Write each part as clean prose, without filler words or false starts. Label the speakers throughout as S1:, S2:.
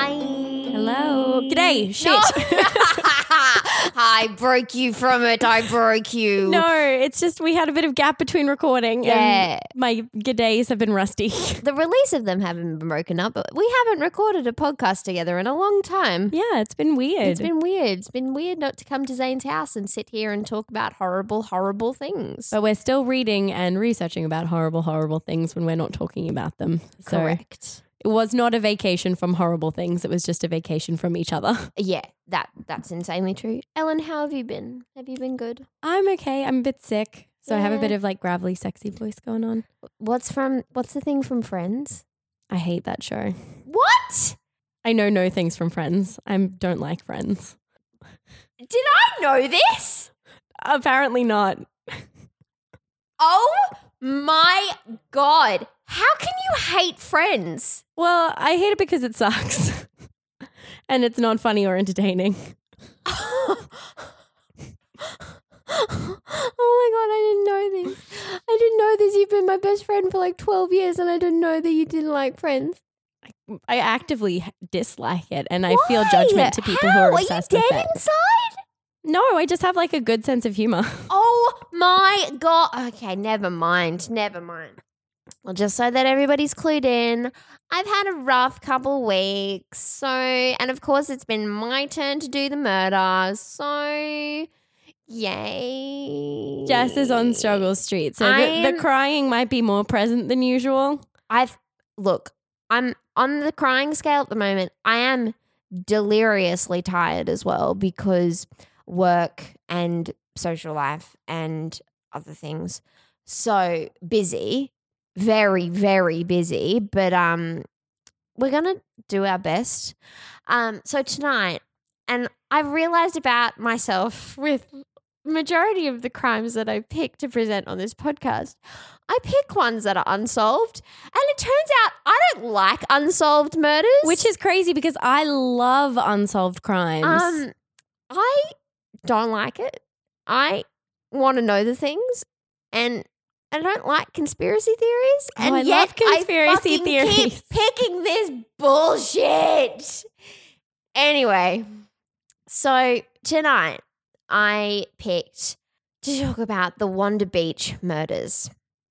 S1: Hi.
S2: Hello. G'day. Shit.
S1: No. I broke you from it. I broke you.
S2: No, it's just we had a bit of gap between recording
S1: Yeah.
S2: and my g'days have been rusty.
S1: The release of them haven't been broken up, but we haven't recorded a podcast together in a long time.
S2: Yeah, it's been weird.
S1: It's been weird. It's been weird not to come to Zane's house and sit here and talk about horrible, horrible things.
S2: But we're still reading and researching about horrible, horrible things when we're not talking about them. So
S1: Correct.
S2: it was not a vacation from horrible things. It was just a vacation from each other.
S1: Yeah, that's insanely true. Ellen, how have you been? Have you been good?
S2: I'm okay. I'm a bit sick. So I have a
S1: Yeah.
S2: bit of like gravelly, sexy voice going on.
S1: What's the thing from Friends?
S2: I hate that show.
S1: What?
S2: I know no things from Friends. I don't like Friends.
S1: Did I know this?
S2: Apparently not.
S1: Oh my God. How can you hate Friends?
S2: Well, I hate it because it sucks. And it's not funny or entertaining.
S1: Oh my God, I didn't know this. I didn't know this. You've been my best friend for like 12 years and I didn't know that you didn't like Friends.
S2: I actively dislike it and I feel
S1: Why?
S2: judgment to people who
S1: How?
S2: are
S1: Are
S2: obsessed
S1: you
S2: with
S1: dead
S2: it.
S1: inside?
S2: No, I just have like a good sense of humor.
S1: Oh my God. Okay, never mind. Well, just so that everybody's clued in, I've had a rough couple weeks. So, and of course, it's been my turn to do the murder. So, yay.
S2: Jess is on struggle street, so the crying might be more present than usual.
S1: I'm on the crying scale at the moment. I am deliriously tired as well because work and social life and other things. So busy. Very, very busy, but we're gonna do our best. So tonight, and I've realized about myself with majority of the crimes that I pick to present on this podcast, I pick ones that are unsolved, and it turns out I don't like unsolved murders,
S2: Which is crazy because I love unsolved crimes.
S1: I don't like it. I want to know the things, and I don't like conspiracy theories, and
S2: I
S1: yet
S2: love conspiracy
S1: I fucking
S2: theories.
S1: keep picking this bullshit. Anyway, so tonight I picked to talk about the Wanda Beach murders.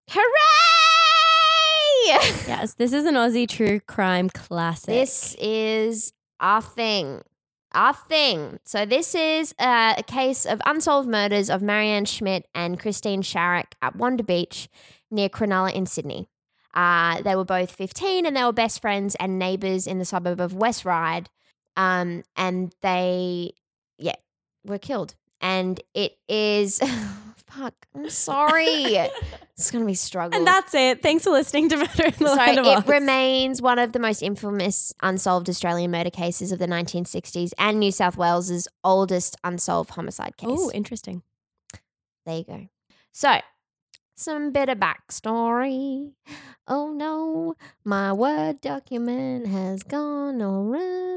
S1: Hooray!
S2: Yes, this is an Aussie true crime classic.
S1: This is our thing. Our thing. So this is a case of unsolved murders of Marianne Schmidt and Christine Sharrock at Wanda Beach near Cronulla in Sydney. They were both 15 and they were best friends and neighbours in the suburb of West Ryde. And they, were killed. And it is... fuck, I'm sorry. It's going to be a struggle.
S2: And that's it. Thanks for listening to Murder in the
S1: So
S2: Land of
S1: it
S2: Oz.
S1: remains one of the most infamous unsolved Australian murder cases of the 1960s and New South Wales's oldest unsolved homicide case.
S2: Oh, interesting.
S1: There you go. So, some bit of backstory. Oh no, my Word document has gone around.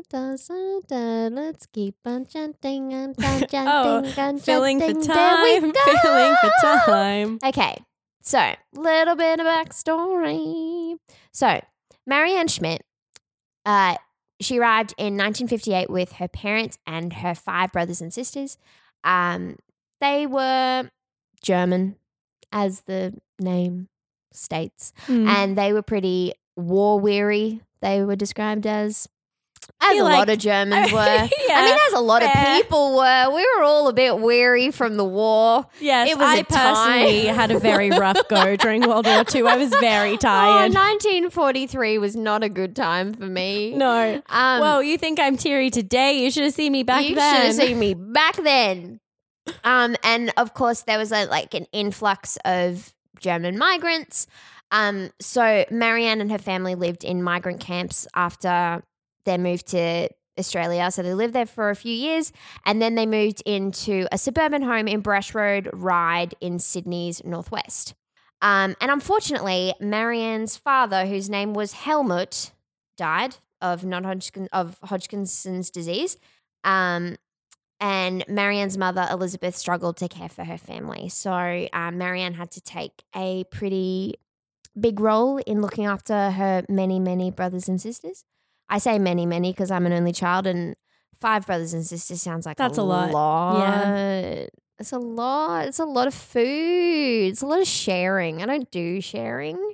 S1: Let's keep on chanting and chanting and
S2: Filling for
S1: chanting. There we
S2: time.
S1: go.
S2: Filling for time.
S1: Okay, so little bit of backstory. So Marianne Schmidt, she arrived in 1958 with her parents and her 5 brothers and sisters. They were German, as the name states, and they were pretty war weary. They were described as a lot of Germans were.
S2: Yeah,
S1: I mean, as a lot
S2: fair.
S1: of people were. We were all a bit weary from the war.
S2: Yes,
S1: It was
S2: I
S1: a time.
S2: personally had a very rough go during World War II. I was very tired.
S1: 1943 was not a good time for me.
S2: No. Well, you think I'm teary today? You should have seen me back
S1: you
S2: then.
S1: should have seen me back then. And of course there was an influx of German migrants. So Marianne and her family lived in migrant camps after their move to Australia. So they lived there for a few years and then they moved into a suburban home in Brush Road, Ryde in Sydney's northwest. And unfortunately, Marianne's father, whose name was Helmut, died of Hodgkin's disease. And Marianne's mother, Elizabeth, struggled to care for her family. So Marianne had to take a pretty big role in looking after her many, many brothers and sisters. I say many because I'm an only child, and 5 brothers and sisters sounds like
S2: That's
S1: a
S2: a lot.
S1: Yeah. It's a lot. It's a lot of food. It's a lot of sharing. I don't do sharing.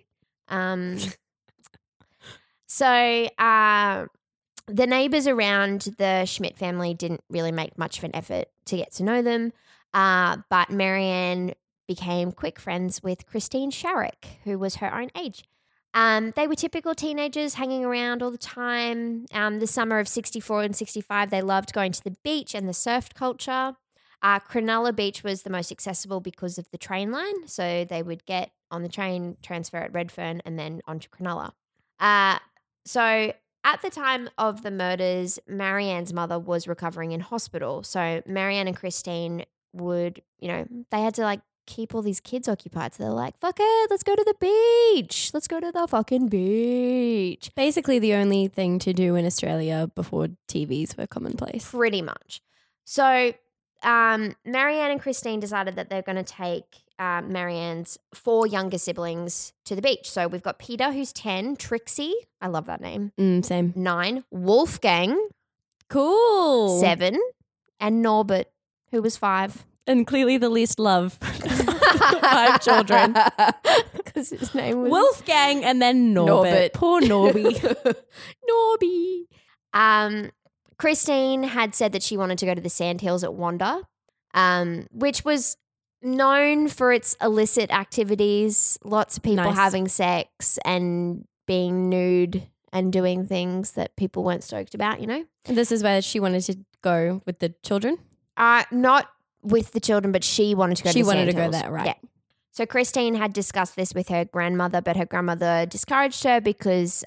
S1: So the neighbors around the Schmidt family didn't really make much of an effort to get to know them, but Marianne became quick friends with Christine Sharrock, who was her own age. They were typical teenagers hanging around all the time. The summer of 64 and 65, they loved going to the beach and the surf culture. Cronulla Beach was the most accessible because of the train line. So they would get on the train, transfer at Redfern, and then onto Cronulla. So at the time of the murders, Marianne's mother was recovering in hospital. So Marianne and Christine would, they had to keep all these kids occupied. So they're like, fuck it, let's go to the beach. Let's go to the fucking beach.
S2: Basically the only thing to do in Australia before TVs were commonplace.
S1: Pretty much. So Marianne and Christine decided that they're going to take Marianne's 4 younger siblings to the beach. So we've got Peter, who's 10, Trixie, I love that name,
S2: Same.
S1: 9, Wolfgang,
S2: Cool.
S1: 7, and Norbert, who was 5.
S2: And clearly the least loved 5 children.
S1: Because his name was
S2: Wolfgang and then Norbert. Poor Norby.
S1: Norby. Christine had said that she wanted to go to the Sandhills at Wanda, which was known for its illicit activities, lots of people having sex and being nude and doing things that people weren't stoked about,
S2: And this is where she wanted to go with the children?
S1: Not with the children, but she wanted to go to the Sandhills.
S2: She wanted to go there, right.
S1: Yeah. So Christine had discussed this with her grandmother, but her grandmother discouraged her because,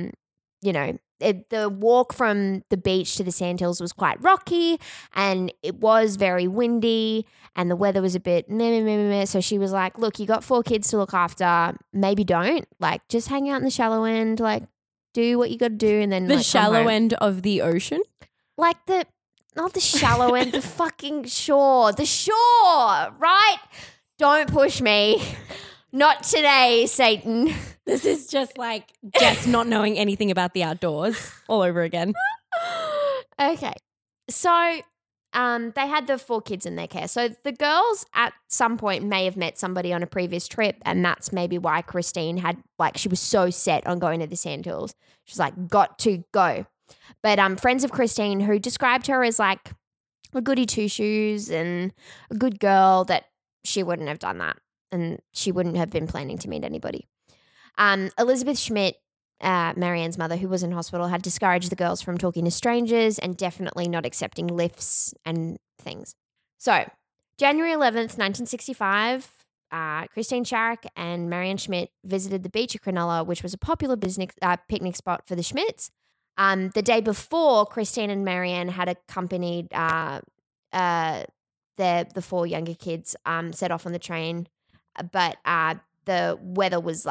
S1: the walk from the beach to the Sandhills was quite rocky and it was very windy and the weather was a bit meh. So she was like, look, you got 4 kids to look after. Maybe don't. Just hang out in the shallow end, do what you got to do and then
S2: the shallow end of the ocean?
S1: Not the shallow end, the fucking shore. The shore, right? Don't push me. Not today, Satan.
S2: This is just Jess not knowing anything about the outdoors all over again.
S1: Okay. So they had the 4 kids in their care. So the girls at some point may have met somebody on a previous trip, and that's maybe why Christine had she was so set on going to the Sandhills. She's got to go. But friends of Christine who described her as a goody two-shoes and a good girl, that she wouldn't have done that and she wouldn't have been planning to meet anybody. Elizabeth Schmidt, Marianne's mother, who was in hospital, had discouraged the girls from talking to strangers and definitely not accepting lifts and things. So January 11th, 1965, Christine Sharrock and Marianne Schmidt visited the beach at Cronulla, which was a popular picnic spot for the Schmidts. The day before, Christine and Marianne had accompanied the 4 younger kids set off on the train, but the weather was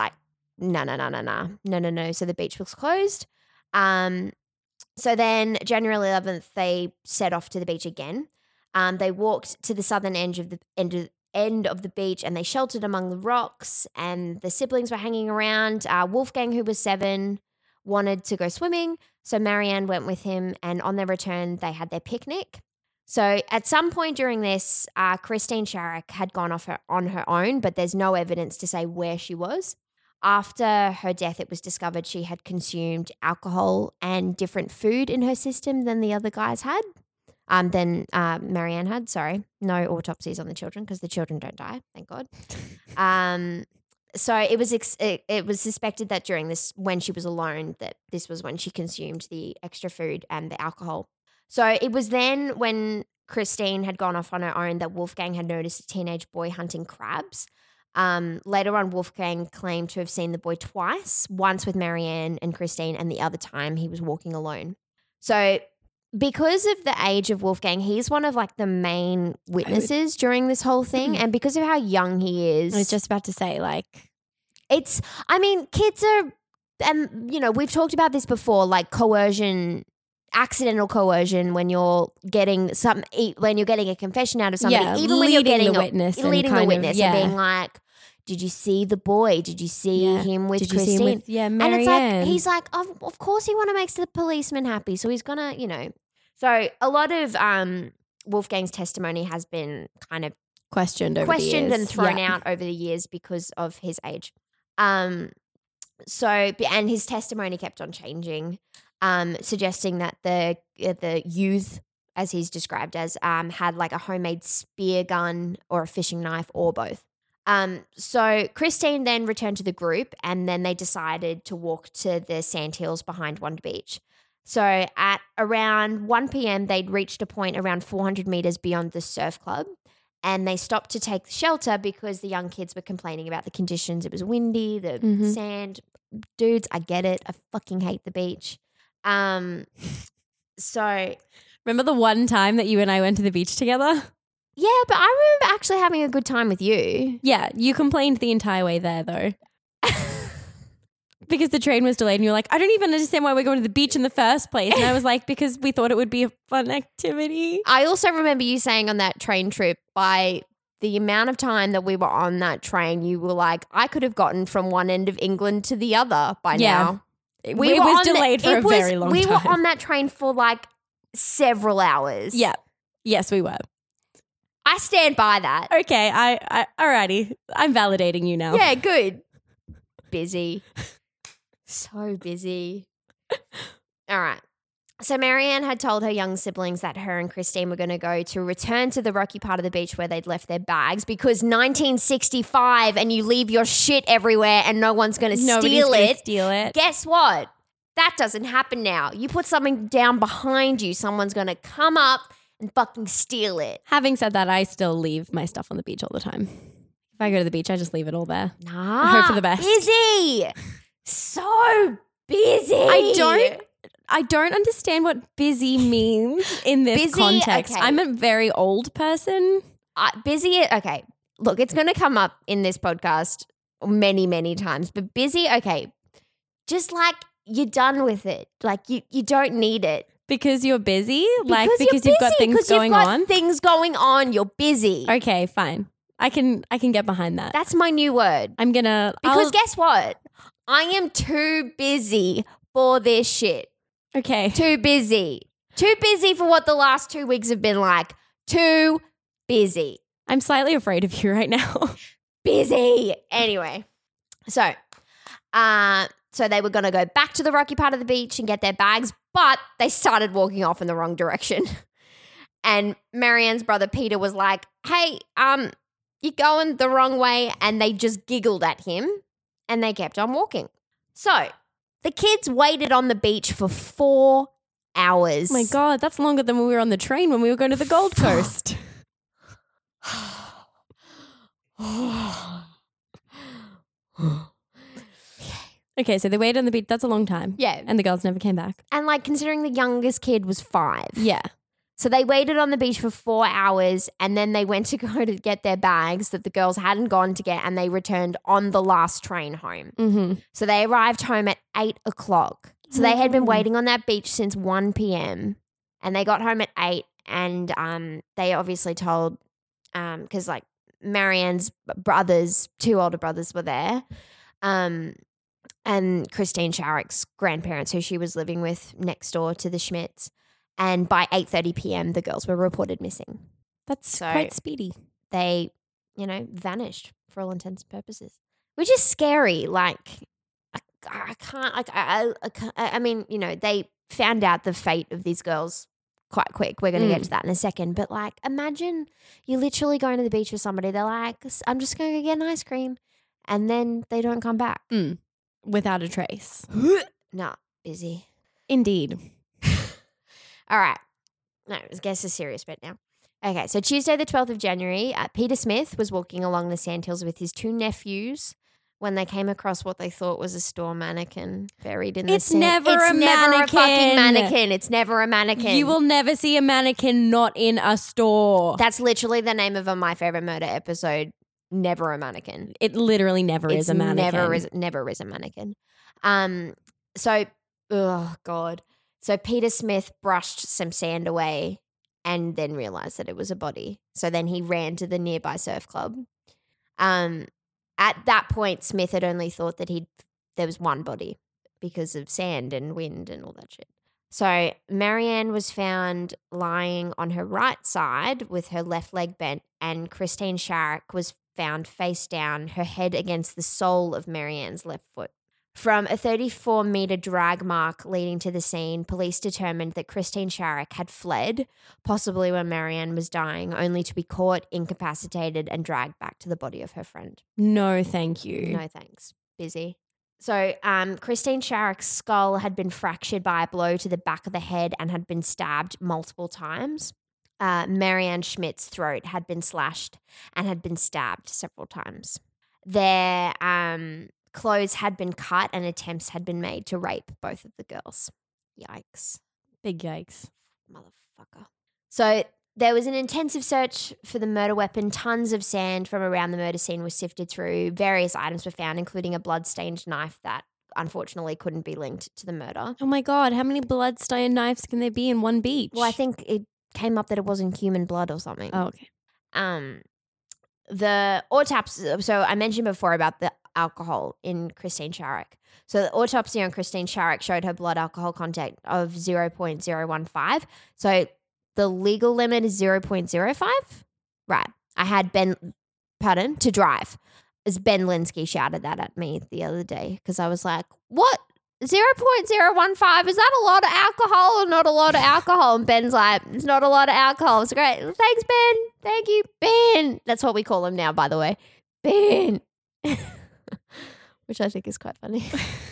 S1: no. So the beach was closed. So then January 11th, they set off to the beach again. They walked to the southern end of the beach and they sheltered among the rocks, and the siblings were hanging around. Wolfgang, who was 7, wanted to go swimming, so Marianne went with him, and on their return, they had their picnic. So at some point during this, Christine Sharrock had gone off on her own, but there's no evidence to say where she was. After her death, it was discovered she had consumed alcohol and different food in her system than the other guys had, than Marianne had, sorry. No autopsies on the children because the children don't die, thank God. So it was suspected that during this, when she was alone, that this was when she consumed the extra food and the alcohol. So it was then when Christine had gone off on her own that Wolfgang had noticed a teenage boy hunting crabs. Later on, Wolfgang claimed to have seen the boy twice, once with Marianne and Christine, and the other time he was walking alone. So because of the age of Wolfgang, he's one of the main witnesses during this whole thing. And because of how young he is.
S2: I was just about to say,
S1: kids are, and we've talked about this before, coercion, accidental coercion when you're getting a confession out of somebody, even when you're getting
S2: the witness
S1: and being did you see the boy? Did you see him with
S2: Did you
S1: Christine?
S2: see him with, Marianne?
S1: And it's like, he's like, of course he want to make the policeman happy. So he's going to, you know. So a lot of Wolfgang's testimony has been kind of
S2: questioned
S1: and thrown out over the years because of his age. And his testimony kept on changing, suggesting that the youth, as he's described as, had like a homemade spear gun or a fishing knife or both. So Christine then returned to the group, and then they decided to walk to the sandhills behind Wanda Beach. So at around 1 p.m., they'd reached a point around 400 meters beyond the surf club, and they stopped to take shelter because the young kids were complaining about the conditions. It was windy, the sand. Dudes, I get it. I fucking hate the beach. So
S2: remember the one time that you and I went to the beach together?
S1: Yeah, but I remember actually having a good time with you.
S2: Yeah, you complained the entire way there though. Because the train was delayed and you're like, I don't even understand why we're going to the beach in the first place. And I was like, because we thought it would be a fun activity.
S1: I also remember you saying on that train trip, by the amount of time that we were on that train, you were like, I could have gotten from one end of England to the other by now.
S2: It was delayed for a very long time.
S1: We were on that train for like several hours.
S2: Yeah. Yes, we were.
S1: I stand by that.
S2: Okay, I alrighty. I'm validating you now.
S1: Yeah, good. Busy. So busy. All right. So Marianne had told her young siblings that her and Christine were going to go to return to the rocky part of the beach where they'd left their bags, because 1965 and you leave your shit everywhere and no one's going to steal it. Guess what? That doesn't happen now. You put something down behind you, someone's going to come up and fucking steal it.
S2: Having said that, I still leave my stuff on the beach all the time. If I go to the beach, I just leave it all there.
S1: Nah.
S2: I hope for the best.
S1: Busy. So busy.
S2: I don't understand what busy means in this context.
S1: Okay.
S2: I'm a very old person.
S1: Busy, okay. Look, it's going to come up in this podcast many, many times. But busy, okay. Just like you're done with it. Like you don't need it.
S2: Because you're busy?
S1: Because
S2: you've got things going on?
S1: Things going on. You're busy.
S2: Okay, fine. I can get behind that.
S1: That's my new word. Because guess what? I am too busy for this shit.
S2: Okay.
S1: Too busy. Too busy for what the last 2 weeks have been like. Too busy.
S2: I'm slightly afraid of you right now.
S1: Busy. Anyway. So they were going to go back to the rocky part of the beach and get their bags, but they started walking off in the wrong direction. And Marianne's brother Peter was like, hey, you're going the wrong way. And they just giggled at him and they kept on walking. So the kids waited on the beach for 4 hours.
S2: Oh my God, that's longer than when we were on the train when we were going to the Gold Coast. Okay, so they waited on the beach. That's a long time.
S1: Yeah.
S2: And the girls never came back.
S1: And like considering the youngest kid was 5.
S2: Yeah.
S1: So they waited on the beach for 4 hours and then they went to go to get their bags that the girls hadn't gone to get, and they returned on the last train home.
S2: Mm-hmm.
S1: So they arrived home at 8 o'clock. So they had been waiting on that beach since 1 p.m. and they got home at 8, and they obviously told, because like Marianne's brothers, 2 older brothers were there, and Christine Sharrock's grandparents, who she was living with next door to the Schmidts. And by 8:30 p.m., the girls were reported missing.
S2: That's quite speedy.
S1: They, vanished for all intents and purposes, which is scary. Like, I can't, I mean, they found out the fate of these girls quite quick. We're going to get to that in a second. But like, imagine you're literally going to the beach with somebody. They're like, I'm just going to get an ice cream. And then they don't come back.
S2: Without a trace.
S1: Nah, busy.
S2: Indeed.
S1: All right. No, I guess a serious bit now. Okay, so Tuesday the 12th of January, Peter Smith was walking along the sandhills with his 2 nephews when they came across what they thought was a store mannequin buried in the sand.
S2: It's never a
S1: fucking mannequin. It's never a mannequin.
S2: You will never see a mannequin not in a store.
S1: That's literally the name of a My Favorite Murder episode. Never a mannequin.
S2: It literally never is a mannequin.
S1: Never is a mannequin. So, oh God. So Peter Smith brushed some sand away and then realized that it was a body. So then he ran to the nearby surf club. at that point, Smith had only thought that there was one body because of sand and wind and all that shit. So Marianne was found lying on her right side with her left leg bent, and Christine Sharrock was found face down, her head against the sole of Marianne's left foot. From a 34-meter drag mark leading to the scene, police determined that Christine Sharrock had fled, possibly when Marianne was dying, only to be caught, incapacitated, and dragged back to the body of her friend.
S2: No, thank you.
S1: No thanks. Busy. So Christine Sharrock's skull had been fractured by a blow to the back of the head and had been stabbed multiple times. Marianne Schmidt's throat had been slashed and had been stabbed several times. Their clothes had been cut and attempts had been made to rape both of the girls. Yikes.
S2: Big yikes.
S1: Motherfucker. So there was an intensive search for the murder weapon. Tons of sand from around the murder scene was sifted through. Various items were found, including a blood-stained knife that unfortunately couldn't be linked to the murder.
S2: Oh my God, how many blood-stained knives can there be in one beach?
S1: Well, I think it came up that it wasn't human blood or something.
S2: Oh, okay.
S1: The autopsy, so I mentioned before about the alcohol in Christine Sharrock. So the autopsy on Christine Sharrock showed her blood alcohol content of 0.015. So the legal limit is 0.05? Right. I had to drive. As Ben Linsky shouted that at me the other day because I was like, what? 0.015? Is that a lot of alcohol or not a lot of alcohol? And Ben's like, it's not a lot of alcohol. It's great. Thanks, Ben. Thank you, Ben. That's what we call him now, by the way. Ben. Which I think is quite funny.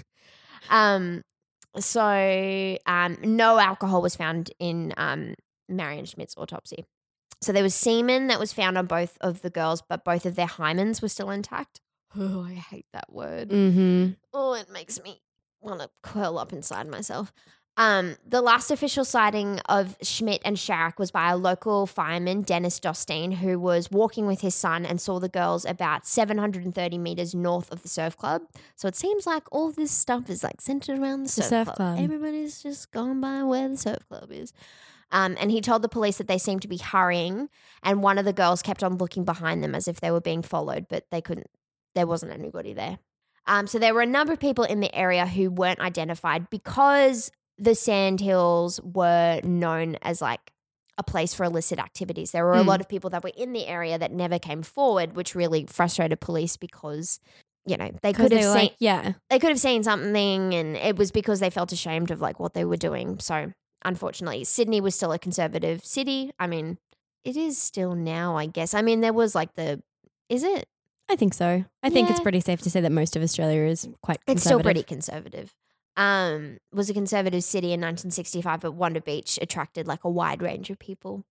S1: No alcohol was found in Marianne Schmidt's autopsy. So there was semen that was found on both of the girls, but both of their hymens were still intact. Oh, I hate that word.
S2: Mm-hmm.
S1: Oh, it makes me want to curl up inside myself. The last official sighting of Schmidt and Sharrock was by a local fireman, Dennis Dostine, who was walking with his son and saw the girls about 730 meters north of the surf club. So it seems like all this stuff is like centered around the surf club. Everybody's just going by where the surf club is. And he told the police that they seemed to be hurrying, and one of the girls kept on looking behind them as if they were being followed, but there wasn't anybody there. So there were a number of people in the area who weren't identified because the Sandhills were known as like a place for illicit activities. There were a lot of people that were in the area that never came forward, which really frustrated police because, you know, they could have seen something, and it was because they felt ashamed of like what they were doing. So unfortunately, Sydney was still a conservative city. I mean, it is still now, I guess. I mean, there was like is it?
S2: I think so. I think it's pretty safe to say that most of Australia is quite conservative.
S1: It's still pretty conservative. Was a conservative city in 1965, but Wanda Beach attracted like a wide range of people.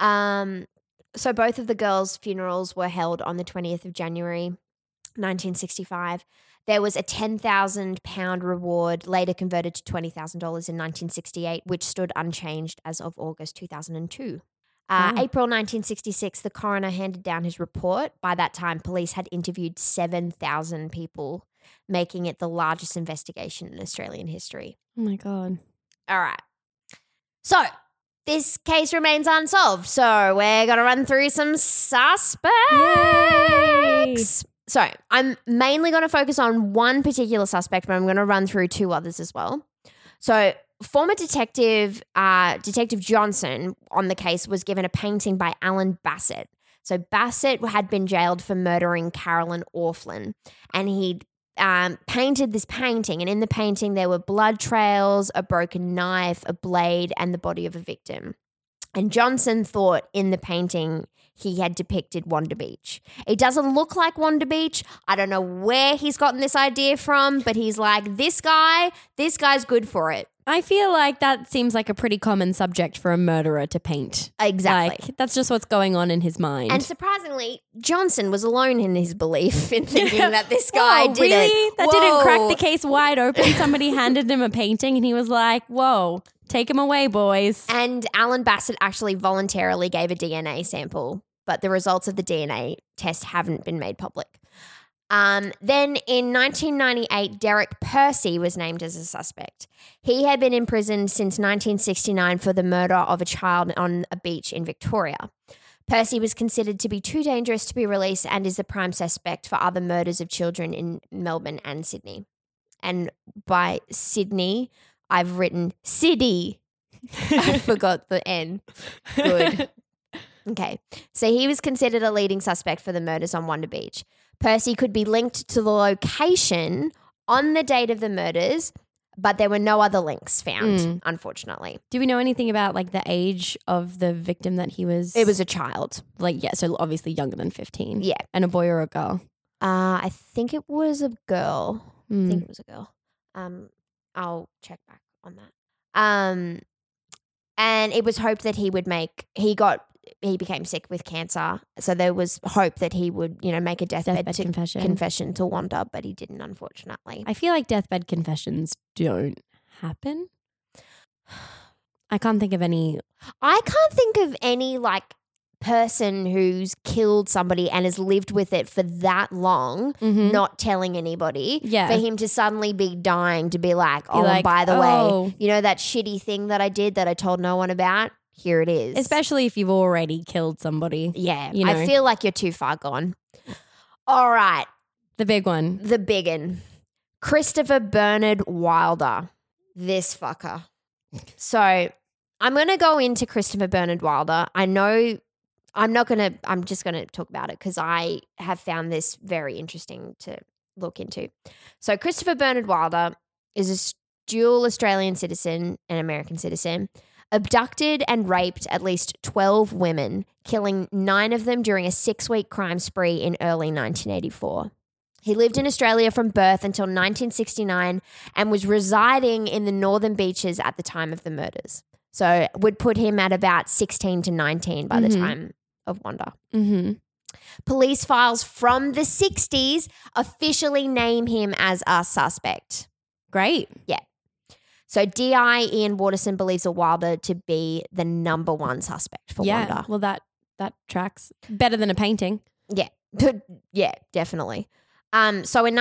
S1: So both of the girls' funerals were held on the 20th of January, 1965. There was a £10,000 reward, later converted to $20,000 in 1968, which stood unchanged as of August 2002. April 1966, the coroner handed down his report. By that time, police had interviewed 7,000 people, making it the largest investigation in Australian history.
S2: Oh, my God.
S1: All right. So this case remains unsolved. So we're going to run through some suspects.
S2: Yay!
S1: So I'm mainly going to focus on one particular suspect, but I'm going to run through two others as well. So former Detective Johnson on the case was given a painting by Alan Bassett. So Bassett had been jailed for murdering Carolyn Orflin, and he'd painted this painting, and in the painting there were blood trails, a broken knife, a blade, and the body of a victim. And Johnson thought in the painting he had depicted Wanda Beach. It doesn't look like Wanda Beach. I don't know where he's gotten this idea from, but he's like, this guy's good for it.
S2: I feel like that seems like a pretty common subject for a murderer to paint.
S1: Exactly.
S2: Like, that's just what's going on in his mind.
S1: And surprisingly, Johnson was alone in his belief in thinking that this guy did
S2: really?
S1: it.
S2: That didn't crack the case wide open. Somebody handed him a painting and he was like, whoa, take him away, boys.
S1: And Alan Bassett actually voluntarily gave a DNA sample, but the results of the DNA test haven't been made public. Then in 1998, Derek Percy was named as a suspect. He had been imprisoned since 1969 for the murder of a child on a beach in Victoria. Percy was considered to be too dangerous to be released and is the prime suspect for other murders of children in Melbourne and Sydney. And by Sydney, I've written City. I forgot the N. Good. Okay. So he was considered a leading suspect for the murders on Wonder Beach. Percy could be linked to the location on the date of the murders, but there were no other links found, unfortunately.
S2: Do we know anything about like the age of the victim that he was?
S1: It was a child.
S2: Like, yeah, so obviously younger than 15.
S1: Yeah.
S2: And a boy or a girl?
S1: I think it was a girl. I think it was a girl. I'll check back on that. And it was hoped that he became sick with cancer. So there was hope that he would, make a deathbed confession to Wanda, but he didn't, unfortunately.
S2: I feel like deathbed confessions don't happen. I can't think of any
S1: person who's killed somebody and has lived with it for that long, not telling anybody, for him to suddenly be dying to be like, and by the way, that shitty thing that I did that I told no one about, here it is.
S2: Especially if you've already killed somebody.
S1: Yeah, I feel like you're too far gone. All right.
S2: The big one.
S1: The big one. Christopher Bernard Wilder. This fucker. So I'm going to go into Christopher Bernard Wilder. I know I'm just going to talk about it because I have found this very interesting to look into. So Christopher Bernard Wilder is a dual Australian citizen and American citizen, abducted and raped at least 12 women, killing 9 of them during a 6-week crime spree in early 1984. He lived in Australia from birth until 1969 and was residing in the Northern Beaches at the time of the murders. So would put him at about 16 to 19 by the time of Wanda. Police files from the 60s officially name him as a suspect.
S2: Great.
S1: Yeah. So DI Ian Waterson believes Wilder to be the number one suspect for Wanda.
S2: Well, that tracks. Better than a painting.
S1: Yeah. Yeah, definitely. So in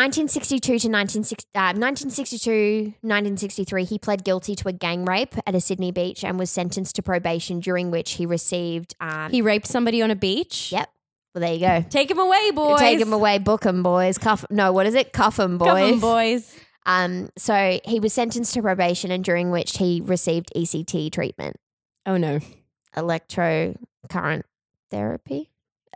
S1: 1963, he pled guilty to a gang rape at a Sydney beach and was sentenced to probation, during which he received...
S2: he raped somebody on a beach?
S1: Yep. Well, there you go.
S2: Take him away, boys.
S1: Take him away. Book him, boys. What is it? Cuff him, boys.
S2: Cuff him, boys.
S1: So he was sentenced to probation, and during which he received ECT treatment.
S2: Oh, no.
S1: Electrocharge therapy.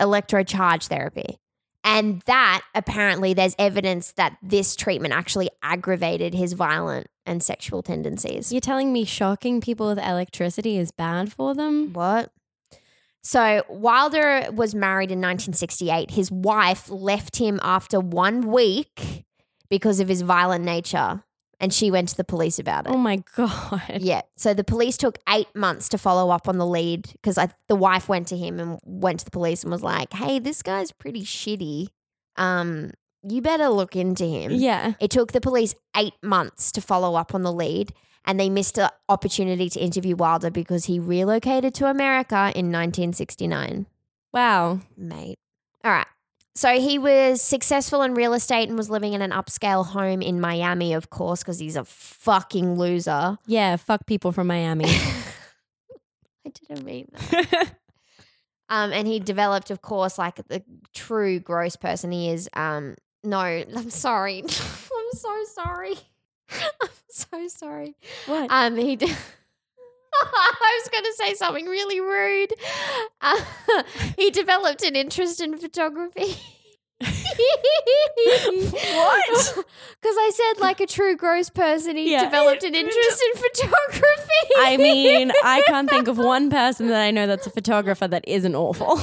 S1: And that, apparently, there's evidence that this treatment actually aggravated his violent and sexual tendencies.
S2: You're telling me shocking people with electricity is bad for them?
S1: What? So Wilder was married in 1968. His wife left him after 1 week because of his violent nature, and she went to the police about it.
S2: Oh, my God.
S1: Yeah. So the police took 8 months to follow up on the lead because the wife went to him and went to the police and was like, hey, this guy's pretty shitty. You better look into him.
S2: Yeah.
S1: It took the police 8 months to follow up on the lead, and they missed the opportunity to interview Wilder because he relocated to America in 1969.
S2: Wow.
S1: Mate. All right. So he was successful in real estate and was living in an upscale home in Miami, of course, because he's a fucking loser.
S2: Yeah, fuck people from Miami.
S1: I didn't mean that. And he developed, of course, like the true gross person he is. No, I'm sorry. I'm so sorry. I'm so sorry.
S2: What?
S1: I was going to say something really rude. He developed an interest in photography.
S2: What?
S1: Because I said like a true gross person, he developed an interest in photography.
S2: I mean, I can't think of one person that I know that's a photographer that isn't awful.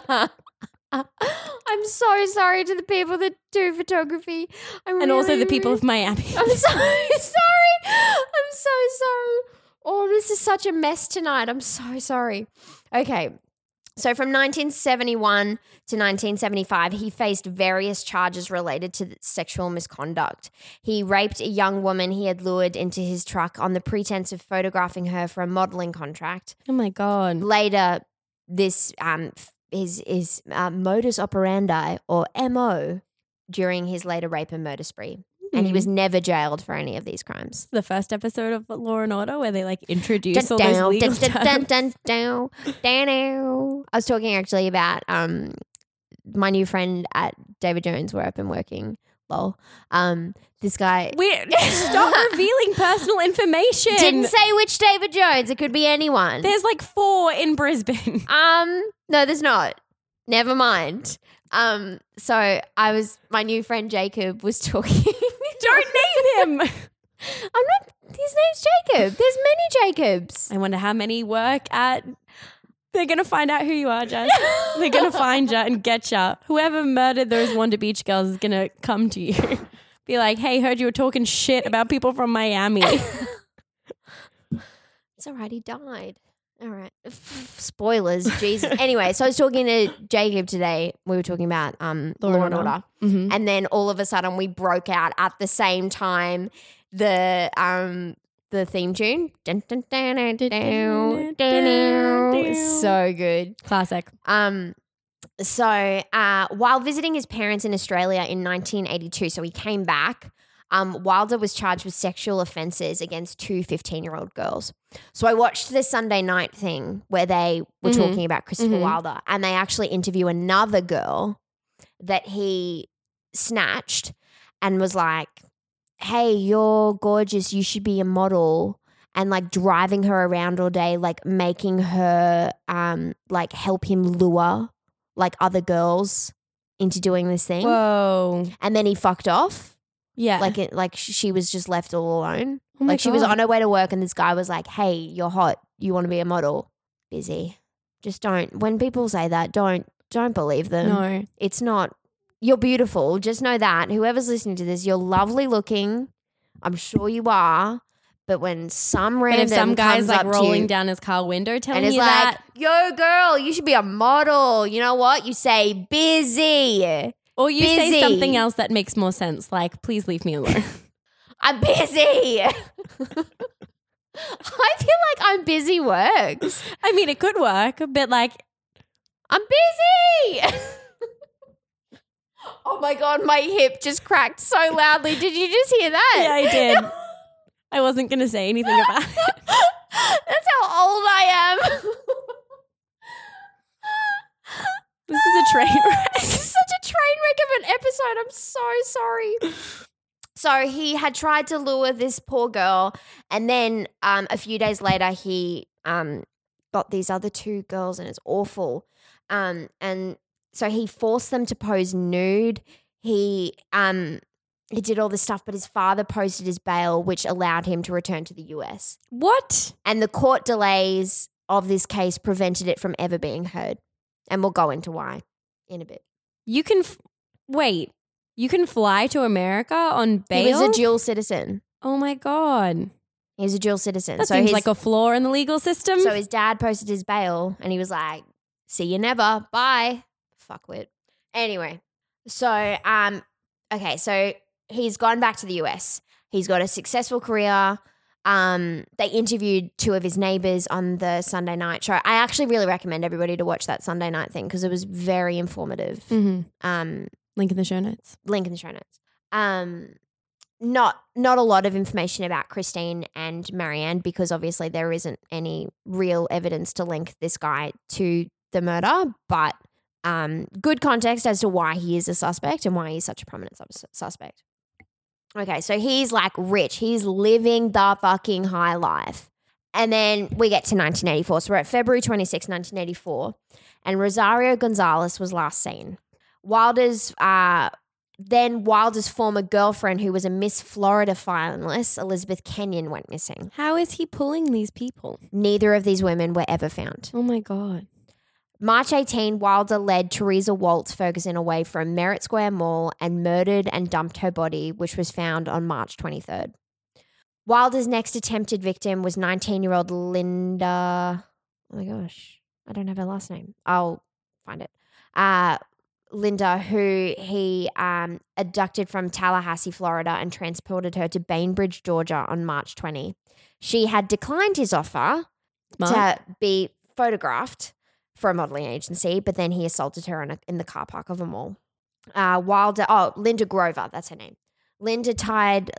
S1: I'm so sorry to the people that do photography.
S2: And also the people of Miami.
S1: I'm so sorry. I'm so sorry. Oh, this is such a mess tonight. I'm so sorry. Okay. So from 1971 to 1975, he faced various charges related to sexual misconduct. He raped a young woman he had lured into his truck on the pretense of photographing her for a modeling contract.
S2: Oh, my God.
S1: Later, this his modus operandi, or MO, during his later rape and murder spree. and he was never jailed for any of these crimes.
S2: The first episode of Law and Order where they like introduce all
S1: Dun,
S2: those legal
S1: dun, dun,
S2: terms.
S1: dun, dun, dun, dun. I was talking actually about my new friend at David Jones where I've been working. Lol. This guy
S2: Stop revealing personal information.
S1: didn't say which David Jones. It could be anyone.
S2: There's like 4 in Brisbane.
S1: No, there's not. Never mind. So my new friend Jacob was talking.
S2: Don't name him.
S1: His name's Jacob. There's many Jacobs.
S2: I wonder how many work at. They're going to find out who you are, Jess. They're going to find you and get you. Whoever murdered those Wanda Beach girls is going to come to you. Be like, hey, heard you were talking shit about people from Miami.
S1: It's all right. He died. All right. Spoilers. Jesus. Anyway, so I was talking to Jacob today. We were talking about Law and Order.
S2: Mm-hmm.
S1: And then all of a sudden we broke out at the same time the theme tune. Dun, dun, dun, dun, dun, dun, dun. So good.
S2: Classic.
S1: So while visiting his parents in Australia in 1982, so he came back, Wilder was charged with sexual offences against 2 15-year-old girls. So I watched the Sunday night thing where they were talking about Christopher Wilder, and they actually interview another girl that he snatched and was like, hey, you're gorgeous, you should be a model, and like driving her around all day, like making her like help him lure like other girls into doing this thing.
S2: Whoa.
S1: And then he fucked off.
S2: Yeah.
S1: Like she was just left all alone.
S2: Oh my
S1: like she was
S2: God.
S1: on her way to work and this guy was like, hey, you're hot. You want to be a model? Busy. Just don't. When people say that, don't believe them.
S2: No.
S1: It's not. You're beautiful. Just know that. Whoever's listening to this, you're lovely looking. I'm sure you are. But when some
S2: But
S1: random
S2: if some guy's
S1: comes
S2: like
S1: up to
S2: rolling
S1: you
S2: down his car window telling
S1: and is
S2: you
S1: like,
S2: that,
S1: yo, girl, you should be a model. You know what? You say busy.
S2: or you say
S1: busy.
S2: something else that makes more sense, like, please leave me alone.
S1: I'm busy. I feel like I'm busy works.
S2: I mean, it could work, but like,
S1: I'm busy. Oh my God, my hip just cracked so loudly. Did you just hear that?
S2: yeah, I did. I wasn't going to say anything about it.
S1: That's how old I am.
S2: This is a train wreck.
S1: This is such a train wreck of an episode. I'm so sorry. So he had tried to lure this poor girl, and then a few days later he got these other 2 girls, and it's awful. And so he forced them to pose nude. He did all this stuff, but his father posted his bail, which allowed him to return to the US.
S2: What?
S1: And the court delays of this case prevented it from ever being heard. And we'll go into why in a bit.
S2: You can wait. You can fly to America on bail?
S1: He was a dual citizen.
S2: Oh my God.
S1: He was a dual citizen.
S2: That
S1: so
S2: seems
S1: his,
S2: like a flaw in the legal system.
S1: So his dad posted his bail and he was like, see you never. Bye. Fuckwit. Anyway, so, okay, so he's gone back to the US. He's got a successful career. They interviewed 2 of his neighbors on the Sunday night show. I actually really recommend everybody to watch that Sunday night thing because it was very informative.
S2: Mm-hmm. Link in the show notes.
S1: Link in the show notes. Not a lot of information about Christine and Marianne because obviously there isn't any real evidence to link this guy to the murder, but good context as to why he is a suspect and why he's such a prominent suspect. Okay, so he's like rich. He's living the fucking high life. And then we get to 1984. So we're at February 26, 1984. And Rosario Gonzalez was last seen. Wilder's former girlfriend, who was a Miss Florida finalist, Elizabeth Kenyon, went missing.
S2: How is he pulling these people?
S1: Neither of these women were ever found.
S2: Oh my God.
S1: March 18, Wilder led Teresa Waltz Ferguson away from Merritt Square Mall and murdered and dumped her body, which was found on March 23rd. Wilder's next attempted victim was 19-year-old Linda. Oh my gosh, I don't have her last name. I'll find it. Linda, who he abducted from Tallahassee, Florida, and transported her to Bainbridge, Georgia on March 20. She had declined his offer to be photographed for a modeling agency, but then he assaulted her in the car park of a mall. Linda Grover, that's her name. Wilder tied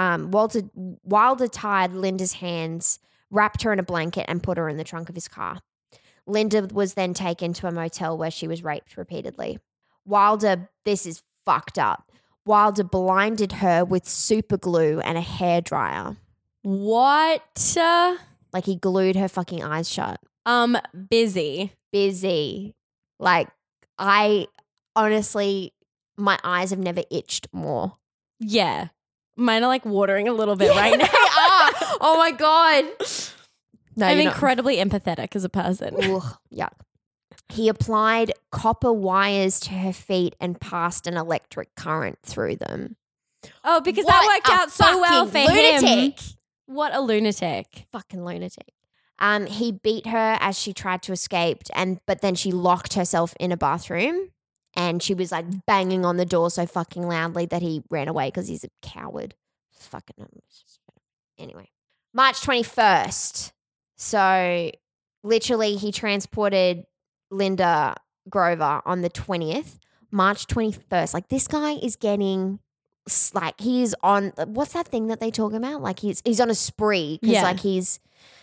S1: Linda's hands, wrapped her in a blanket, and put her in the trunk of his car. Linda was then taken to a motel where she was raped repeatedly. Wilder, this is fucked up. Wilder blinded her with super glue and a hairdryer.
S2: What?
S1: Like he glued her fucking eyes shut.
S2: Busy.
S1: Like I honestly, my eyes have never itched more.
S2: Yeah. Mine are like watering a little bit right now.
S1: Oh my God. No,
S2: I'm incredibly empathetic as a person.
S1: Ugh, yuck. He applied copper wires to her feet and passed an electric current through them.
S2: Oh, because that worked out so well for
S1: lunatic.
S2: him. What a lunatic.
S1: Fucking lunatic. He beat her as she tried to escape, but then she locked herself in a bathroom and she was like banging on the door so fucking loudly that he ran away because he's a coward. Fucking anyway. March 21st. So literally he transported Linda Grover on the 20th. March 21st. Like this guy is getting like he's on what's that thing that they talk about? Like he's on a spree because like he's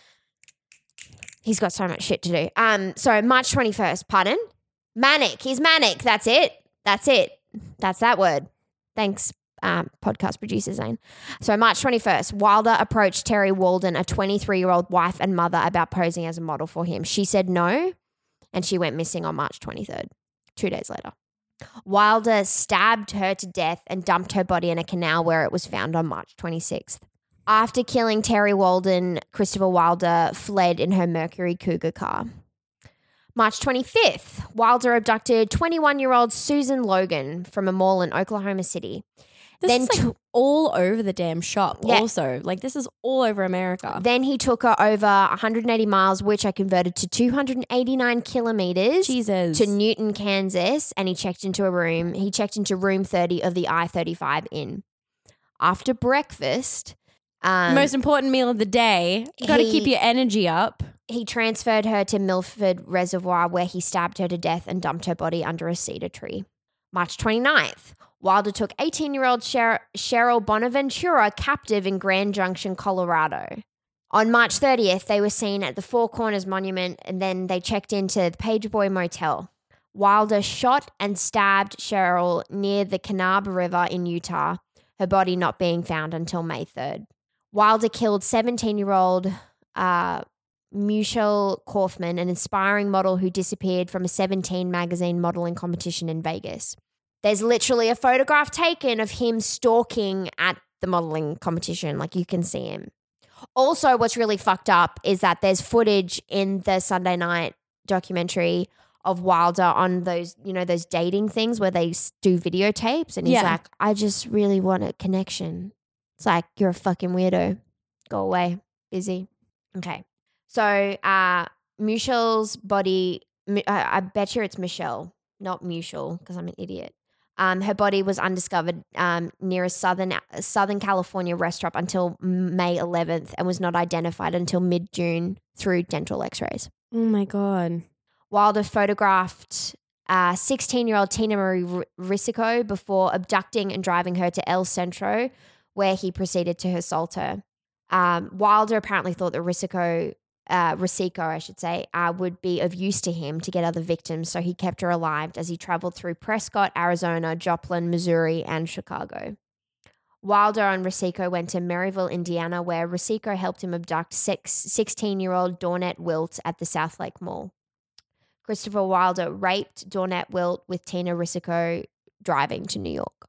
S1: got so much shit to do. So March 21st, pardon? Manic. He's manic. That's it. That's that word. Thanks, podcast producer Zane. So March 21st, Wilder approached Terry Walden, a 23-year-old wife and mother, about posing as a model for him. She said no, and she went missing on March 23rd, 2 days later. Wilder stabbed her to death and dumped her body in a canal where it was found on March 26th. After killing Terry Walden, Christopher Wilder fled in her Mercury Cougar car. March 25th, Wilder abducted 21-year-old Susan Logan from a mall in Oklahoma City.
S2: This is like all over the damn shop also. Like this is all over America.
S1: Then he took her over 180 miles, which I converted to 289 kilometers.
S2: Jesus.
S1: To Newton, Kansas, and he checked into a room. He checked into room 30 of the I-35 Inn. After breakfast...
S2: most important meal of the day. You got to keep your energy up.
S1: He transferred her to Milford Reservoir where he stabbed her to death and dumped her body under a cedar tree. March 29th, Wilder took 18-year-old Cheryl Bonaventura captive in Grand Junction, Colorado. On March 30th, they were seen at the Four Corners Monument and then they checked into the Pageboy Motel. Wilder shot and stabbed Cheryl near the Kanab River in Utah, her body not being found until May 3rd. Wilder killed 17-year-old Michelle Kaufman, an inspiring model who disappeared from a 17 magazine modeling competition in Vegas. There's literally a photograph taken of him stalking at the modeling competition. Like you can see him. Also, what's really fucked up is that there's footage in the Sunday night documentary of Wilder on those, those dating things where they do videotapes. And he's like, I just really want a connection. It's like, you're a fucking weirdo. Go away. Busy. Okay. So Michelle's body, I bet you it's Michelle, not Michelle, because I'm an idiot. Her body was undiscovered near a Southern California restaurant until May 11th and was not identified until mid-June through dental x-rays.
S2: Oh, my God.
S1: Wilder photographed 16-year-old Tina Marie Risico before abducting and driving her to El Centro, where he proceeded to assault her. Wilder apparently thought that Risico, would be of use to him to get other victims, so he kept her alive as he traveled through Prescott, Arizona, Joplin, Missouri, and Chicago. Wilder and Risico went to Maryville, Indiana, where Risico helped him abduct 16-year-old Dawnette Wilt at the South Lake Mall. Christopher Wilder raped Dawnette Wilt with Tina Risico driving to New York.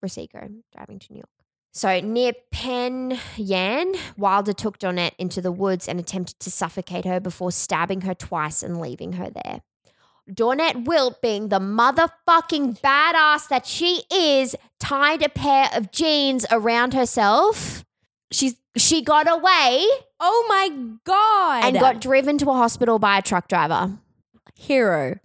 S1: So near Penn Yan, Wilder took Dawnette into the woods and attempted to suffocate her before stabbing her twice and leaving her there. Dawnette Wilt, being the motherfucking badass that she is, tied a pair of jeans around herself. She got away.
S2: Oh my God.
S1: And got driven to a hospital by a truck driver.
S2: Hero.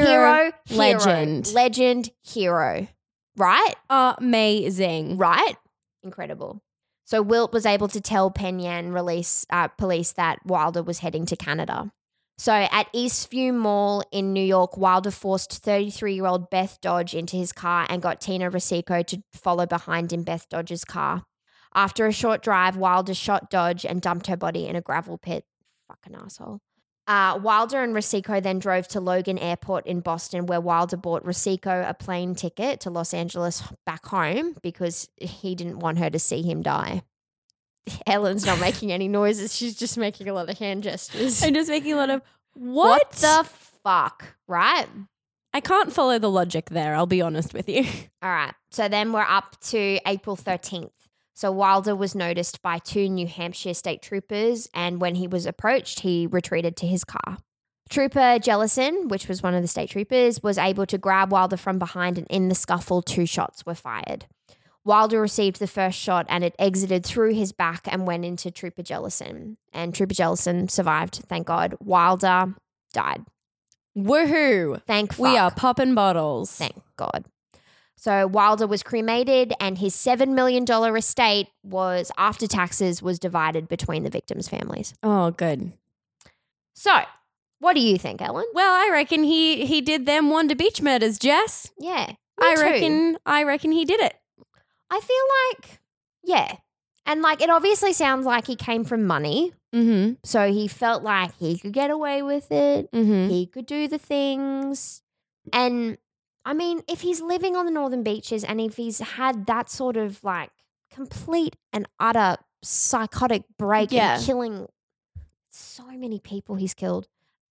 S1: Legend, hero. Right?
S2: Amazing.
S1: Right? Incredible. So Wilt was able to tell Penn Yan police that Wilder was heading to Canada. So at Eastview Mall in New York, Wilder forced 33-year-old Beth Dodge into his car and got Tina Rosico to follow behind in Beth Dodge's car. After a short drive, Wilder shot Dodge and dumped her body in a gravel pit. Fucking asshole. Wilder and Rosico then drove to Logan Airport in Boston, where Wilder bought Rosico a plane ticket to Los Angeles back home because he didn't want her to see him die. Ellen's not making any noises. She's just making a lot of hand gestures.
S2: I'm just making a lot of,
S1: What the fuck, right?
S2: I can't follow the logic there, I'll be honest with you.
S1: All right. So then we're up to April 13th. So Wilder was noticed by 2 New Hampshire state troopers, and when he was approached, he retreated to his car. Trooper Jellison, which was one of the state troopers, was able to grab Wilder from behind, and in the scuffle, 2 shots were fired. Wilder received the first shot and it exited through his back and went into Trooper Jellison. And Trooper Jellison survived, thank God. Wilder died.
S2: Woohoo.
S1: Thank fuck.
S2: We are popping bottles.
S1: Thank God. So Wilder was cremated and his $7 million estate was, after taxes, was divided between the victims' families.
S2: Oh, good.
S1: So what do you think, Ellen?
S2: Well, I reckon he did them Wanda Beach murders, Jess.
S1: Yeah.
S2: I reckon he did it.
S1: I feel like, yeah. And like, it obviously sounds like he came from money.
S2: Mm-hmm.
S1: So he felt like he could get away with it.
S2: Mm-hmm.
S1: He could do the things. And I mean, if he's living on the northern beaches and if he's had that sort of like complete and utter psychotic break and killing so many people he's killed.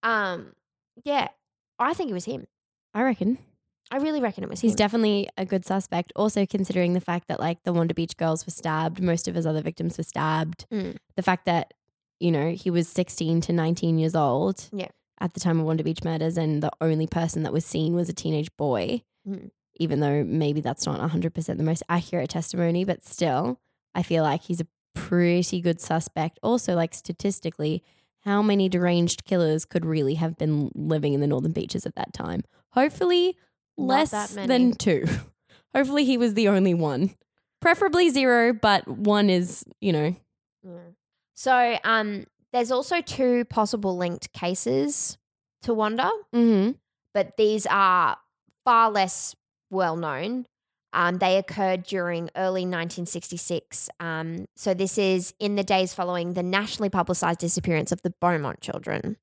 S1: Yeah, I think it was him.
S2: I reckon.
S1: I really reckon it was him.
S2: He's definitely a good suspect. Also, considering the fact that like the Wanda Beach girls were stabbed, most of his other victims were stabbed. The fact that, you know, he was 16 to 19 years old at the time of Wanda Beach murders, and the only person that was seen was a teenage boy, even though maybe that's not 100% the most accurate testimony, but still, I feel like he's a pretty good suspect. Also, like statistically, how many deranged killers could really have been living in the northern beaches at that time? Hopefully less than 2. Hopefully he was the only one. Preferably 0, but 1 is, you know.
S1: So there's also 2 possible linked cases to Wanda, but these are far less well known. They occurred during early 1966. So this is in the days following the nationally publicized disappearance of the Beaumont children.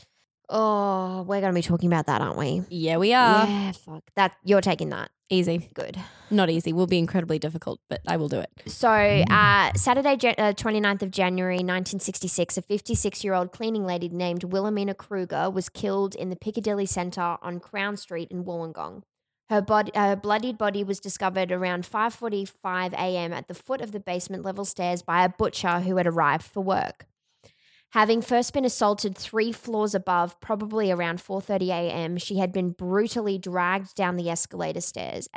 S1: Oh, we're going to be talking about that, aren't we?
S2: Yeah, we are.
S1: Yeah, fuck. That, you're taking that.
S2: Easy.
S1: Good.
S2: Not easy. Will be incredibly difficult, but I will do it.
S1: So Saturday, 29th of January, 1966, a 56-year-old cleaning lady named Wilhelmina Kruger was killed in the Piccadilly Centre on Crown Street in Wollongong. Her bloodied body was discovered around 5:45 a.m. at the foot of the basement level stairs by a butcher who had arrived for work. Having first been assaulted 3 floors above, probably around 4:30 a.m., she had been brutally dragged down the escalators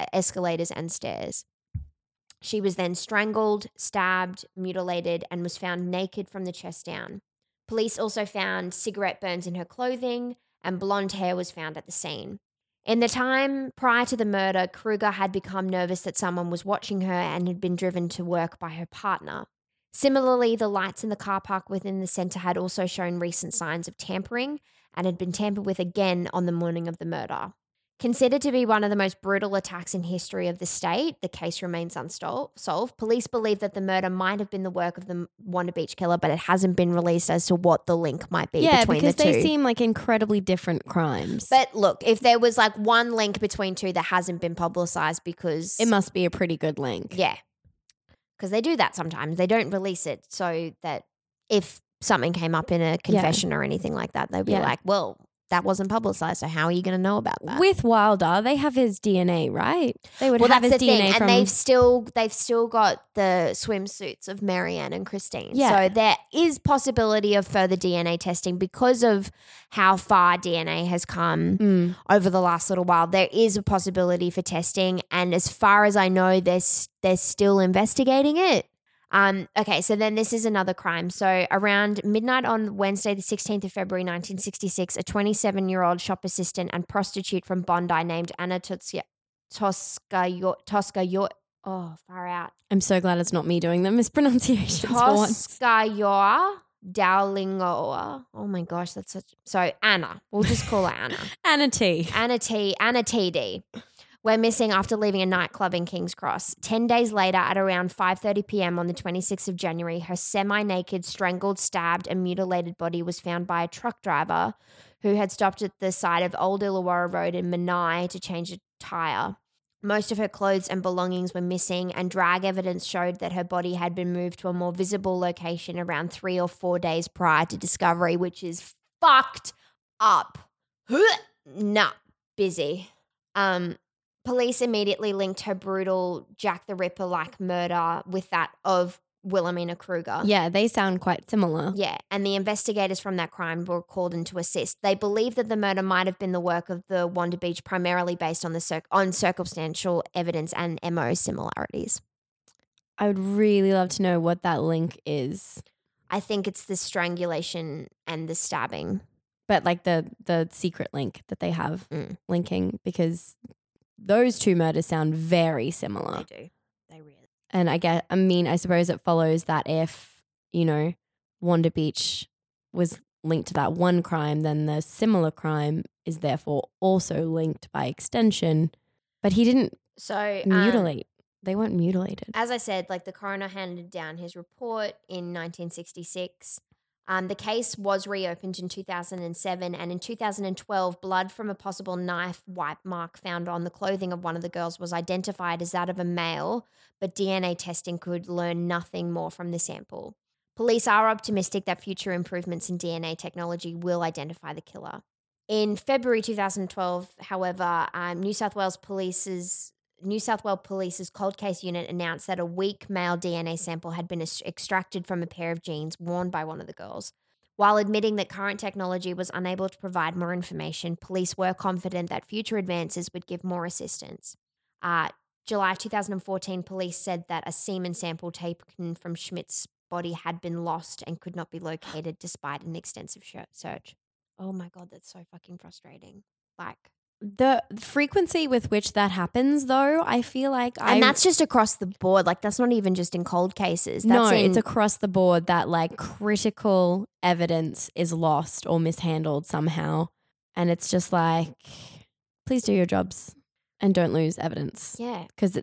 S1: and stairs. She was then strangled, stabbed, mutilated, and was found naked from the chest down. Police also found cigarette burns in her clothing, and blonde hair was found at the scene. In the time prior to the murder, Kruger had become nervous that someone was watching her and had been driven to work by her partner. Similarly, the lights in the car park within the centre had also shown recent signs of tampering and had been tampered with again on the morning of the murder. Considered to be one of the most brutal attacks in history of the state, the case remains unsolved. Police believe that the murder might have been the work of the Wanda Beach killer, but it hasn't been released as to what the link might be between the two.
S2: Yeah, because they seem like incredibly different crimes.
S1: But look, if there was like one link between 2 that hasn't been publicised because...
S2: it must be a pretty good link.
S1: Yeah. Because they do that sometimes. They don't release it so that if something came up in a confession or anything like that, they'd be like, well, that wasn't publicized, so how are you going to know about that?
S2: With Wilder, they have his DNA, right? They would have his
S1: that's the
S2: DNA
S1: thing.
S2: from...
S1: And they've still got the swimsuits of Marianne and Christine.
S2: Yeah.
S1: So there is possibility of further DNA testing because of how far DNA has come over the last little while. There is a possibility for testing, and as far as I know, they're still investigating it. Okay, so then this is another crime. So around midnight on Wednesday, the 16th of February, 1966, a 27-year-old shop assistant and prostitute from Bondi named Anna Toscayor. Oh, far out.
S2: I'm so glad it's not me doing the mispronunciations.
S1: Toscayor Dowlingoa. Oh my gosh, that's such. So Anna, we'll just call her Anna.
S2: Anna T.
S1: Anna TD. Were missing after leaving a nightclub in King's Cross. 10 days later, at around 5:30 p.m. on the 26th of January, her semi-naked, strangled, stabbed, and mutilated body was found by a truck driver who had stopped at the side of Old Illawarra Road in Menai to change a tyre. Most of her clothes and belongings were missing, and drag evidence showed that her body had been moved to a more visible location around 3 or 4 days prior to discovery, which is fucked up. Nah, busy. Police immediately linked her brutal Jack the Ripper-like murder with that of Wilhelmina Kruger.
S2: Yeah, they sound quite similar.
S1: Yeah, and the investigators from that crime were called in to assist. They believe that the murder might have been the work of the Wanda Beach, primarily based on on circumstantial evidence and MO similarities.
S2: I would really love to know what that link is.
S1: I think it's the strangulation and the stabbing.
S2: But like the secret link that they have linking, because those two murders sound very similar.
S1: They do. They really.
S2: And I suppose it follows that if, Wanda Beach was linked to that one crime, then the similar crime is therefore also linked by extension. But he didn't mutilate. They weren't mutilated.
S1: As I said, like the coroner handed down his report in 1966. The case was reopened in 2007, and in 2012, blood from a possible knife wipe mark found on the clothing of one of the girls was identified as that of a male, but DNA testing could learn nothing more from the sample. Police are optimistic that future improvements in DNA technology will identify the killer. In February 2012, however, New South Wales Police's cold case unit announced that a weak male DNA sample had been extracted from a pair of jeans worn by one of the girls. While admitting that current technology was unable to provide more information, police were confident that future advances would give more assistance. July 2014, police said that a semen sample taken from Schmidt's body had been lost and could not be located despite an extensive search. Oh my God, that's so fucking frustrating.
S2: The frequency with which that happens, though, I feel like
S1: And that's just across the board. Like, that's not even just in cold cases.
S2: It's across the board that, like, critical evidence is lost or mishandled somehow. And it's just like, please do your jobs and don't lose evidence.
S1: Yeah.
S2: Because,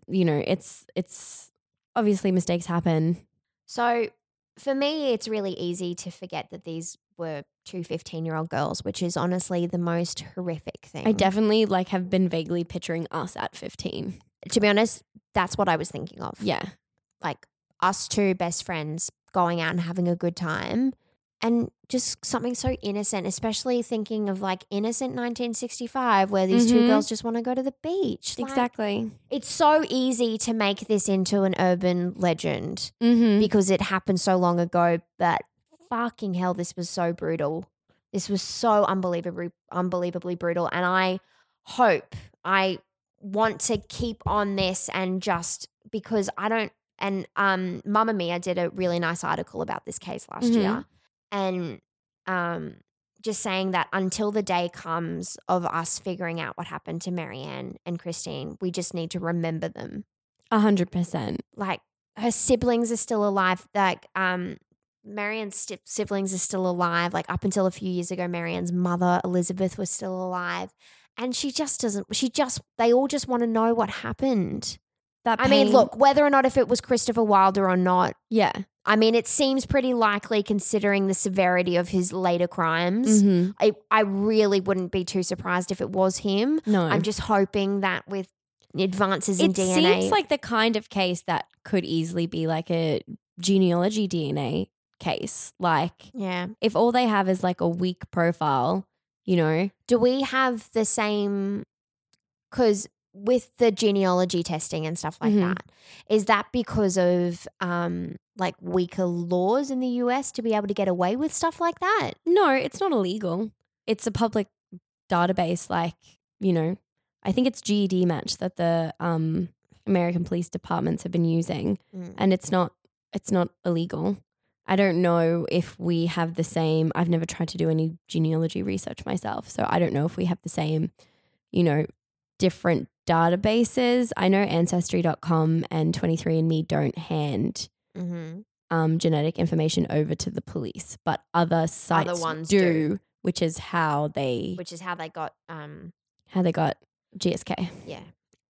S2: it's obviously mistakes happen.
S1: So, for me, it's really easy to forget that these were two 15-year-old girls, which is honestly the most horrific thing.
S2: I definitely have been vaguely picturing us at 15.
S1: To be honest, that's what I was thinking of.
S2: Yeah.
S1: Like us two best friends going out and having a good time, and just something so innocent, especially thinking of like innocent 1965 where these two girls just want to go to the beach.
S2: Exactly.
S1: It's so easy to make this into an urban legend because it happened so long ago, but fucking hell, this was so brutal. This was so unbelievably brutal. And I want to keep on this, and just because Mamma Mia did a really nice article about this case last year. And just saying that until the day comes of us figuring out what happened to Marianne and Christine, we just need to remember them.
S2: 100%.
S1: Like, her siblings are still alive. Like, Marianne's siblings are still alive. Like, up until a few years ago, Marianne's mother, Elizabeth, was still alive. And they all just want to know what happened. I mean, look, whether or not if it was Christopher Wilder or not.
S2: Yeah.
S1: I mean, it seems pretty likely considering the severity of his later crimes. I really wouldn't be too surprised if it was him.
S2: No.
S1: I'm just hoping that with advances in DNA.
S2: It seems like the kind of case that could easily be like a genealogy DNA case. Like,
S1: yeah,
S2: if all they have is like a weak profile,
S1: Do we have the same, because with the genealogy testing and stuff like that, is that because of like weaker laws in the US to be able to get away with stuff like that?
S2: No, it's not illegal. It's a public database, like, I think it's GED Match that the American police departments have been using, and it's not illegal. I don't know if we have the same. I've never tried to do any genealogy research myself, so I don't know if we have the same, different databases. I know Ancestry.com and 23andMe don't hand genetic information over to the police, but other sites
S1: ones
S2: do, which is how they
S1: got
S2: GSK.
S1: yeah.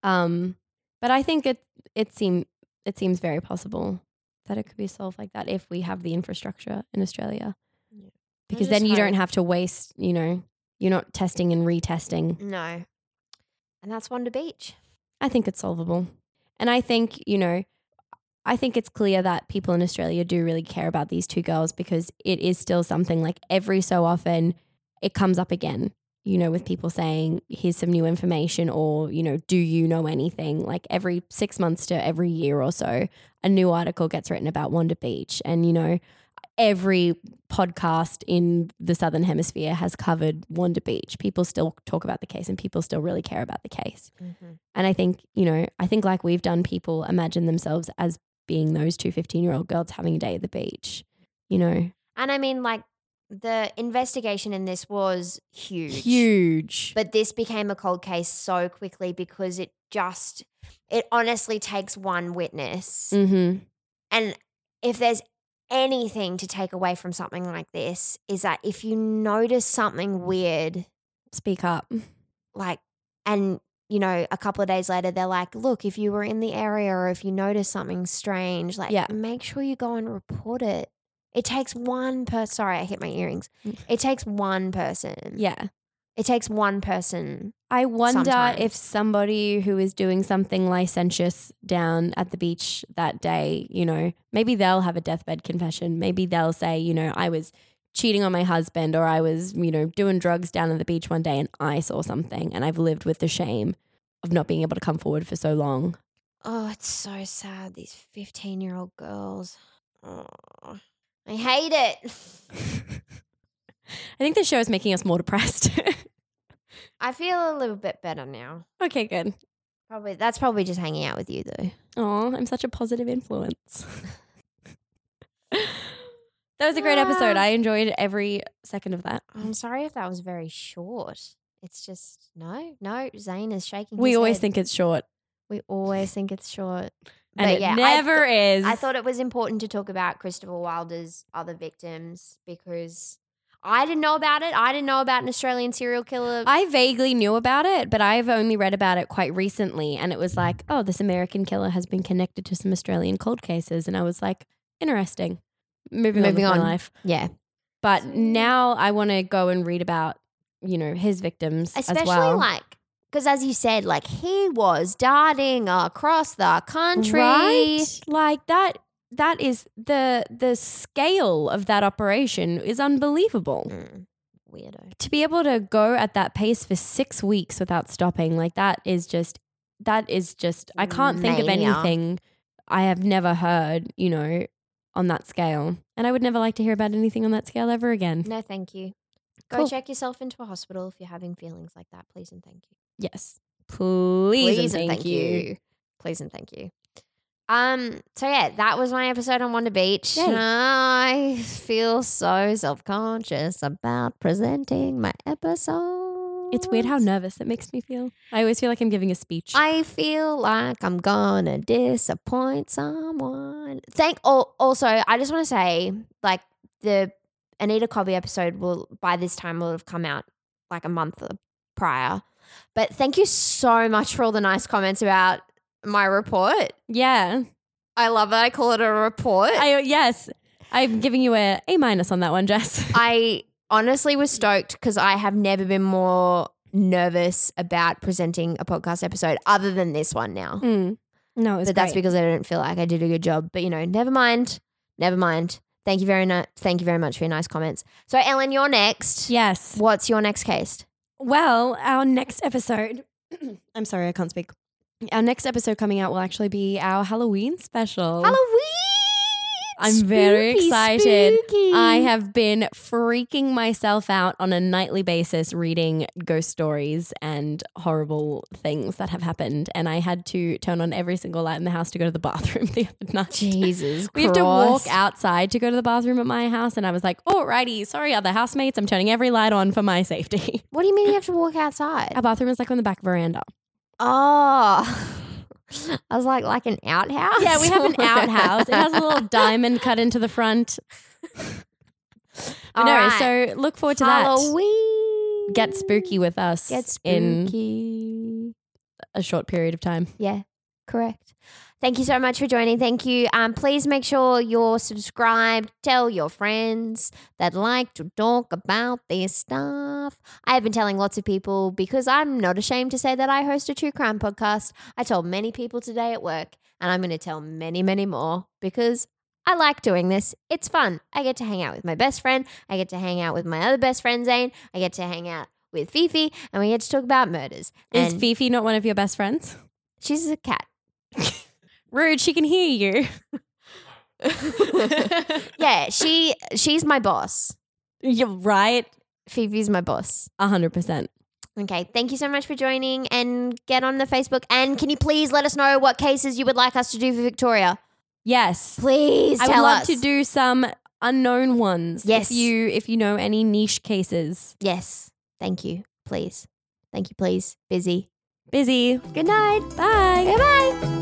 S2: But I think it seems very possible that it could be solved like that if we have the infrastructure in Australia.
S1: Yeah.
S2: Because then you don't have to waste, you're not testing and retesting.
S1: No. And that's Wanda Beach.
S2: I think it's solvable. And I think, I think it's clear that people in Australia do really care about these two girls, because it is still something like every so often it comes up again, with people saying, here's some new information, or, do you know anything? Like every 6 months to every year or so, a new article gets written about Wanda Beach. And, every podcast in the Southern Hemisphere has covered Wanda Beach. People still talk about the case and people still really care about the case.
S1: Mm-hmm.
S2: And I think, like we've done, people imagine themselves as being those two 15-year-old girls having a day at the beach, And
S1: I mean, like, the investigation in this was huge.
S2: Huge.
S1: But this became a cold case so quickly because it honestly takes one witness.
S2: Mm-hmm.
S1: And if there's anything to take away from something like this, is that if you notice something weird,
S2: speak up.
S1: Like, and a couple of days later, they're like, look, if you were in the area or if you notice something strange, make sure you go and report it. It takes one person. Sorry, I hit my earrings. It takes one person.
S2: Yeah.
S1: It takes one person.
S2: I wonder
S1: sometimes.
S2: if somebody who is doing something licentious down at the beach that day, maybe they'll have a deathbed confession. Maybe they'll say, I was cheating on my husband, or I was, doing drugs down at the beach one day and I saw something and I've lived with the shame of not being able to come forward for so long.
S1: Oh, it's so sad. These 15-year-old girls. Oh, I hate it.
S2: I think the show is making us more depressed.
S1: I feel a little bit better now.
S2: Okay, good.
S1: That's probably just hanging out with you, though.
S2: Oh, I'm such a positive influence. That was a great episode. I enjoyed every second of that.
S1: I'm sorry if that was very short. It's just, no, Zane is shaking his
S2: We always
S1: head.
S2: think it's short.
S1: We always think it's short.
S2: And
S1: But
S2: it
S1: yeah,
S2: never is.
S1: I thought it was important to talk about Christopher Wilder's other victims because I didn't know about it. I didn't know about an Australian serial killer.
S2: I vaguely knew about it, but I've only read about it quite recently. And it was like, oh, this American killer has been connected to some Australian cold cases. And I was like, interesting. Moving on with my life.
S1: Yeah.
S2: But now I want to go and read about, his victims
S1: Especially
S2: as well.
S1: because as you said, he was darting across the country.
S2: Right? Like that is the scale of that operation is unbelievable.
S1: Weirdo.
S2: To be able to go at that pace for 6 weeks without stopping, that is just I can't think of anything I have never heard, on that scale. And I would never like to hear about anything on that scale ever again.
S1: No, thank you. Go
S2: Cool.
S1: check yourself into a hospital if you're having feelings like that. Please and thank you.
S2: Yes. Please and thank you.
S1: Please and thank you. So yeah, that was my episode on Wanda Beach.
S2: Yay.
S1: I feel so self-conscious about presenting my episode.
S2: It's weird how nervous it makes me feel. I always feel like I'm giving a speech.
S1: I feel like I'm gonna disappoint someone. Also, I just want to say, the Anita Cobby episode will have come out a month prior. But thank you so much for all the nice comments about my report.
S2: Yeah.
S1: I love that I call it a report.
S2: Yes. I'm giving you a A- on that one, Jess.
S1: I honestly was stoked because I have never been more nervous about presenting a podcast episode other than this one now.
S2: No, it was
S1: But that's because I didn't feel like I did a good job. But never mind. Thank you very much for your nice comments. So Ellen, you're next.
S2: Yes.
S1: What's your next case?
S2: Well, our next episode, I'm sorry, I can't speak. Our next episode coming out will actually be our Halloween special.
S1: Halloween!
S2: I'm very excited.
S1: Spooky.
S2: I have been freaking myself out on a nightly basis reading ghost stories and horrible things that have happened. And I had to turn on every single light in the house to go to the bathroom the other night.
S1: Jesus Christ.
S2: We have to walk outside to go to the bathroom at my house. And I was like, alrighty, sorry, other housemates. I'm turning every light on for my safety.
S1: What do you mean you have to walk outside?
S2: Our bathroom is on the back veranda.
S1: Oh. I was like an outhouse.
S2: Yeah, we have an outhouse. It has a little diamond cut into the front.
S1: All
S2: No,
S1: right.
S2: so look forward to
S1: Halloween.
S2: that. Get spooky with us
S1: Get
S2: in
S1: spooky.
S2: a short period of time.
S1: Yeah, correct. Thank you so much for joining. Thank you. Please make sure you're subscribed. Tell your friends that like to talk about this stuff. I have been telling lots of people because I'm not ashamed to say that I host a true crime podcast. I told many people today at work, and I'm going to tell many, many more because I like doing this. It's fun. I get to hang out with my best friend. I get to hang out with my other best friend, Zane. I get to hang out with Fifi, and we get to talk about murders.
S2: Is
S1: And
S2: Fifi not one of your best friends?
S1: she's a cat.
S2: Rude, she can hear you.
S1: Yeah, she's my boss.
S2: You're right.
S1: Fifi's my boss.
S2: 100%.
S1: Okay, thank you so much for joining and get on the Facebook. And can you please let us know what cases you would like us to do for Victoria?
S2: Yes.
S1: Please
S2: I
S1: tell
S2: would love
S1: us.
S2: to do some unknown ones.
S1: Yes.
S2: If you know any niche cases.
S1: Yes, thank you. Please. Thank you, please. Busy.
S2: Busy.
S1: Good night.
S2: Bye.
S1: Bye-bye.